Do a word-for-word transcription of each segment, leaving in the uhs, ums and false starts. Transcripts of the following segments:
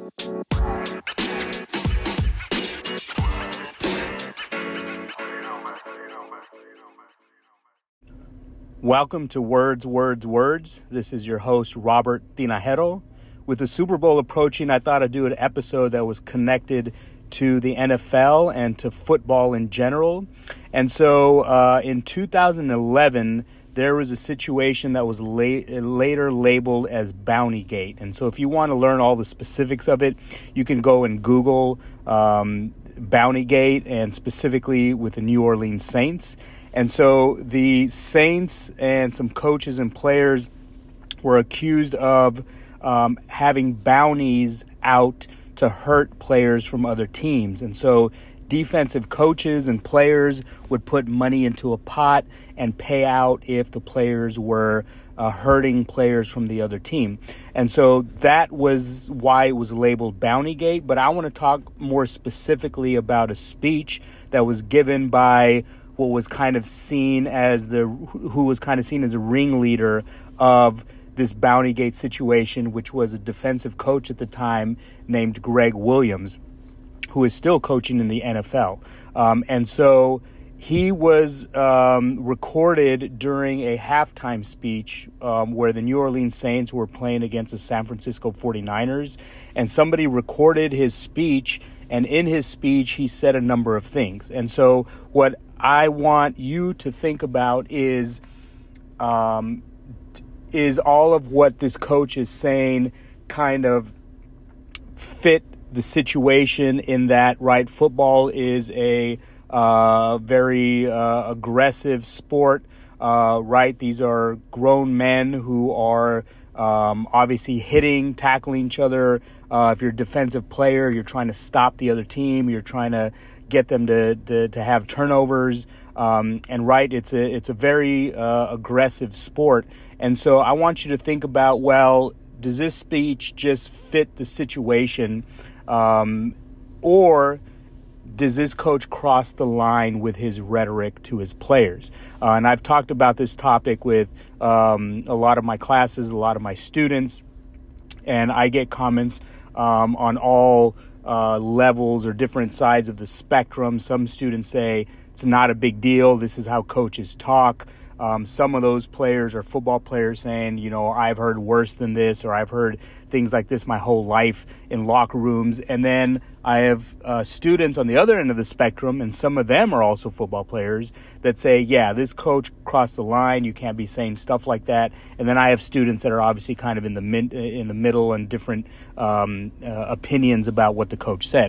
Welcome to Words, Words, Words. This is your host, Robert Tinajero. With the Super Bowl approaching, I thought I'd do an episode that was connected to the N F L and to football in general. And so uh, in two thousand eleven, there was a situation that was la- later labeled as Bountygate. And so if you want to learn all the specifics of it, you can go and Google um, Bountygate, and specifically with the New Orleans Saints. And so the Saints and some coaches and players were accused of um, having bounties out to hurt players from other teams. And so defensive coaches and players would put money into a pot and pay out if the players were uh, hurting players from the other team. And so that was why it was labeled Bountygate. But I want to talk more specifically about a speech that was given by what was kind of seen as the, who was kind of seen as a ringleader of this Bountygate situation, which was a defensive coach at the time named Gregg Williams, who is still coaching in the N F L. Um, and so he was um, recorded during a halftime speech um, where the New Orleans Saints were playing against the San Francisco forty-niners. And somebody recorded his speech, and in his speech, he said a number of things. And so what I want you to think about is um, is all of what this coach is saying kind of fit the situation in that, right, football is a uh, very uh, aggressive sport, uh, right? These are grown men who are um, obviously hitting, tackling each other. Uh, if you're a defensive player, you're trying to stop the other team. You're trying to get them to to, to have turnovers. Um, and right, it's a it's a very uh, aggressive sport. And so I want you to think about, well, does this speech just fit the situation? Um, or does this coach cross the line with his rhetoric to his players? Uh, and I've talked about this topic with um, a lot of my classes, a lot of my students, and I get comments um, on all uh, levels or different sides of the spectrum. Some students say it's not a big deal. This is how coaches talk. Um, some of those players are football players saying, you know, I've heard worse than this, or I've heard things like this my whole life in locker rooms. And then I have uh, students on the other end of the spectrum, and some of them are also football players, that say, yeah, this coach crossed the line. You can't be saying stuff like that. And then I have students that are obviously kind of in the mid- in the middle and different um, uh, opinions about what the coach said.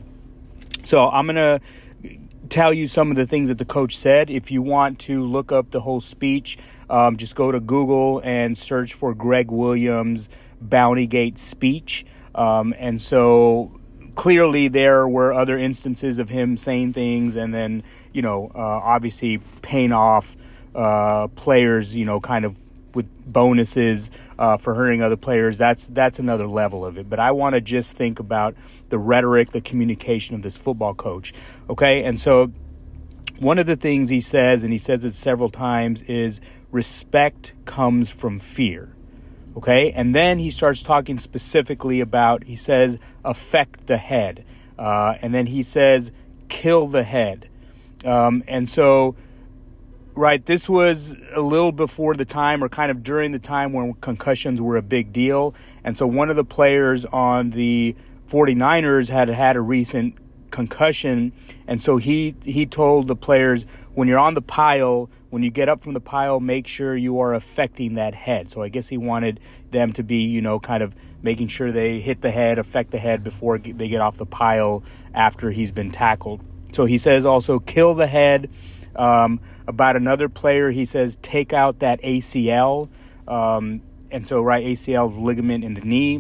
So I'm going to tell you some of the things that the coach said. If you want to look up the whole speech, um, just go to Google and search for Gregg Williams Bountygate speech. Um, and so clearly there were other instances of him saying things and then, you know, uh, obviously paying off uh, players, you know, kind of with bonuses uh, for hurting other players. That's that's another level of it. But I want to just think about the rhetoric, the communication of this football coach. Okay, and so one of the things he says, and he says it several times, is respect comes from fear. Okay, and then he starts talking specifically about, he says, affect the head. Uh, and then he says, kill the head. Um, and so right, this was a little before the time, or kind of during the time when concussions were a big deal. And so one of the players on the forty-niners had had a recent concussion. And so he, he told the players, when you're on the pile, when you get up from the pile, make sure you are affecting that head. So I guess he wanted them to be, you know, kind of making sure they hit the head, affect the head before they get off the pile after he's been tackled. So he says also, kill the head. Um, about another player, he says, take out that A C L. Um, and so, right, A C L is ligament in the knee.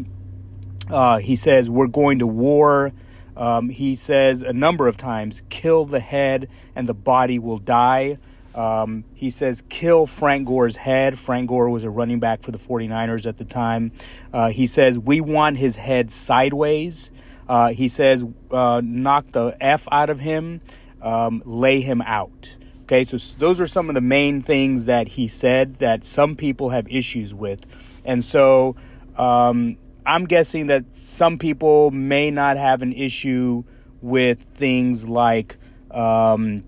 Uh, he says, we're going to war. Um, he says a number of times, kill the head and the body will die. Um, he says, kill Frank Gore's head. Frank Gore was a running back for the forty-niners at the time. Uh, he says, we want his head sideways. Uh, he says, uh, knock the F out of him, um, lay him out. Okay, so those are some of the main things that he said that some people have issues with. And so um, I'm guessing that some people may not have an issue with things like, um,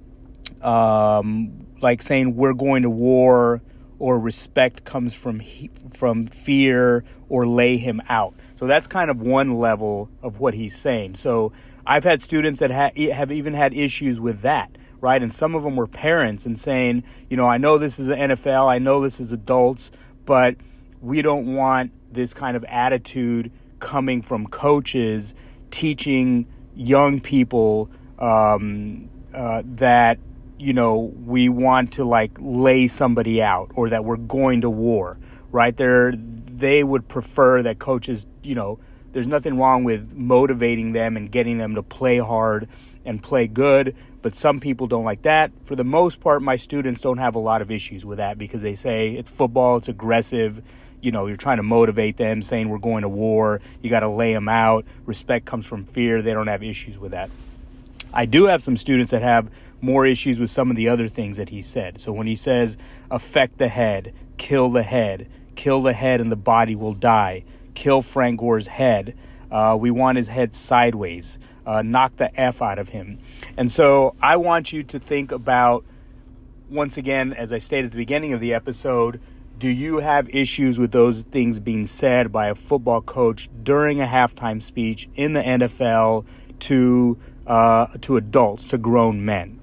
um, like saying we're going to war, or respect comes from he, from fear, or lay him out. So that's kind of one level of what he's saying. So I've had students that ha- have even had issues with that, right? And some of them were parents and saying, you know, I know this is the N F L, I know this is adults, but we don't want this kind of attitude coming from coaches teaching young people um, uh, that, you know, we want to like lay somebody out, or that we're going to war, right? They're, they would prefer that coaches, you know, there's nothing wrong with motivating them and getting them to play hard and play good, but some people don't like that. For the most part, my students don't have a lot of issues with that, because they say it's football, it's aggressive. You know, you're trying to motivate them, saying we're going to war. You got to lay them out. Respect comes from fear. They don't have issues with that. I do have some students that have more issues with some of the other things that he said. So when he says, affect the head, kill the head, kill the head and the body will die, kill Frank Gore's head, uh, we want his head sideways, uh, knock the F out of him. And so I want you to think about, once again, as I stated at the beginning of the episode, do you have issues with those things being said by a football coach during a halftime speech in the N F L to uh, to adults, to grown men?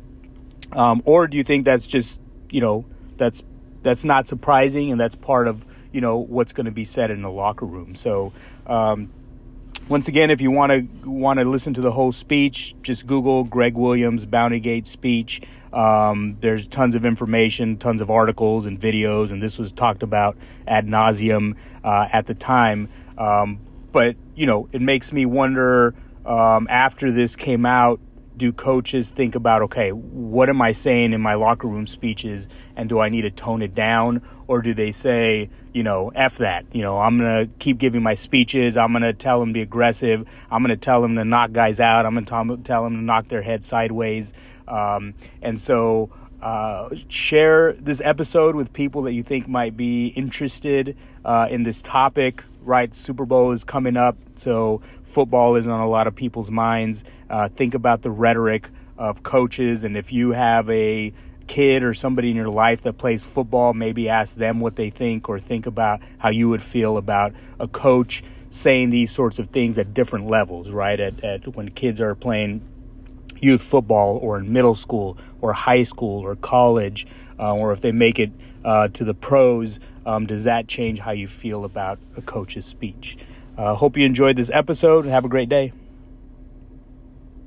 Um, or do you think that's just, you know, that's that's not surprising, and that's part of, you know, what's going to be said in the locker room? So um, once again, if you want to want to listen to the whole speech, just Google Greg Williams Bountygate speech. Um, there's tons of information, tons of articles and videos, and this was talked about ad nauseum uh, at the time. Um, but, you know, it makes me wonder, um, after this came out, do coaches think about, okay, what am I saying in my locker room speeches, and do I need to tone it down? Or do they say, you know, F that, you know, I'm going to keep giving my speeches, I'm going to tell them to be aggressive, I'm going to tell them to knock guys out, I'm going to tell them to knock their head sideways. Um, and so uh, share this episode with people that you think might be interested uh, in this topic, right? Super Bowl is coming up, so football is on a lot of people's minds. Uh, think about the rhetoric of coaches, and if you have a kid or somebody in your life that plays football, maybe ask them what they think, or think about how you would feel about a coach saying these sorts of things at different levels, right? At, at when kids are playing youth football, or in middle school or high school or college, uh, or if they make it uh, to the pros, um, does that change how you feel about a coach's speech? Uh, hope you enjoyed this episode, and have a great day.